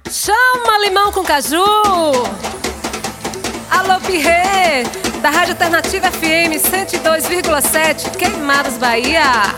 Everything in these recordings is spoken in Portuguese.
Chama limão com caju. Alô, Pirrê, da Rádio Alternativa FM 102,7, Queimadas, Bahia.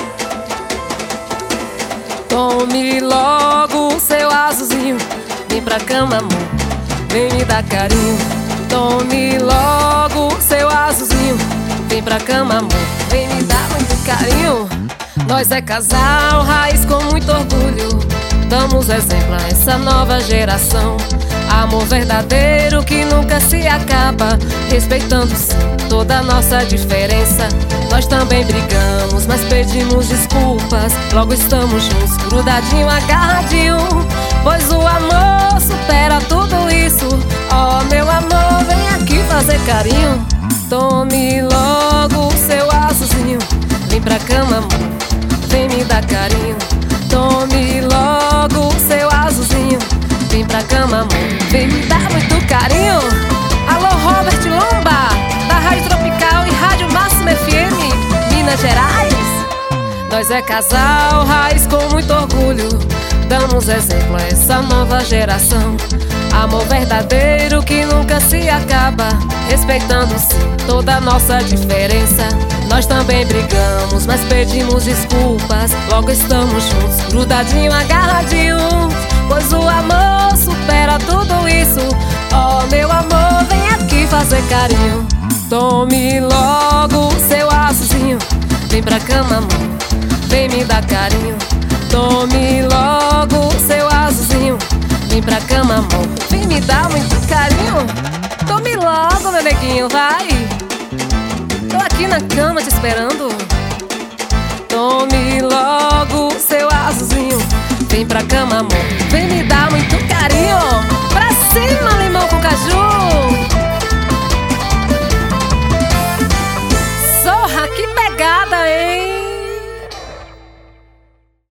Tome logo o seu azulzinho, vem pra cama, amor, vem me dar carinho. Tome logo o seu azulzinho, vem pra cama, amor, vem me dar muito carinho. Nós é casal, raiz com muito orgulho, damos exemplo a essa nova geração. Amor verdadeiro que nunca se acaba, respeitando sim toda a nossa diferença. Nós também brigamos, mas pedimos desculpas. Logo estamos juntos, grudadinho, agarradinho, pois o amor supera tudo isso. Oh, meu amor, vem aqui fazer carinho. Tome logo o seu azulzinho, vem pra cama, amor, vem me dar carinho. Tome logo o seu azulzinho, vem pra cama, amor, vem me dar muito carinho. Alô, Robert Lomba, da Rádio Tropical e Rádio Máxima FM, Minas Gerais. Nós é casal, raiz com muito orgulho, damos exemplo a essa nova geração. Amor verdadeiro que nunca se acaba, respeitando sim toda a nossa diferença. Nós também brigamos, mas pedimos desculpas. Logo estamos juntos, grudadinho, agarradinho, pois o amor supera tudo isso. Oh, meu amor, vem aqui fazer carinho. Tome logo o seu azulzinho, vem pra cama, amor, vem me dar carinho. Tome logo o seu azulzinho, vem pra cama, amor, vem me dar muito carinho. Tome logo, meu neguinho, vai, tô aqui na cama te esperando. Tome logo o seu azulzinho, vem pra cama, amor, vem me dar muito carinho. Pra cima, limão com caju. Zorra, que pegada, hein?